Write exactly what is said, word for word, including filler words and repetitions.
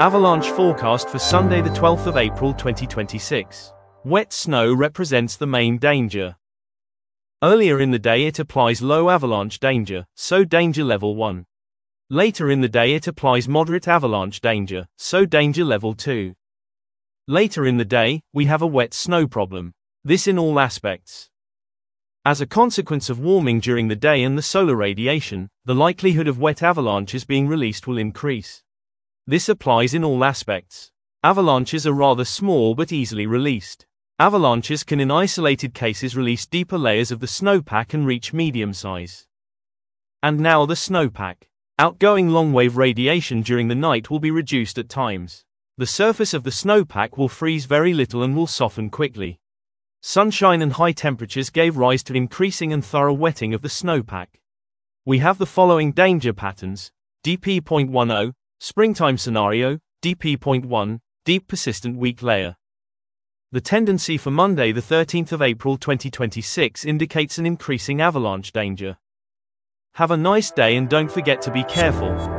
Avalanche forecast for Sunday the twelfth of April twenty twenty-six. Wet snow represents the main danger. Earlier in the day it applies low avalanche danger, so danger level one. Later in the day it applies moderate avalanche danger, so danger level two. Later in the day, we have a wet snow problem. This in all aspects. As a consequence of warming during the day and the solar radiation, the likelihood of wet avalanches being released will increase. This applies in all aspects. Avalanches are rather small but easily released. Avalanches can in isolated cases release deeper layers of the snowpack and reach medium size. And now the snowpack. Outgoing long-wave radiation during the night will be reduced at times. The surface of the snowpack will freeze very little and will soften quickly. Sunshine and high temperatures gave rise to increasing and thorough wetting of the snowpack. We have the following danger patterns: D P zero point ten, springtime scenario, D P zero point one, deep persistent weak layer. The tendency for Monday the thirteenth of April twenty twenty-six indicates an increasing avalanche danger. Have a nice day and don't forget to be careful.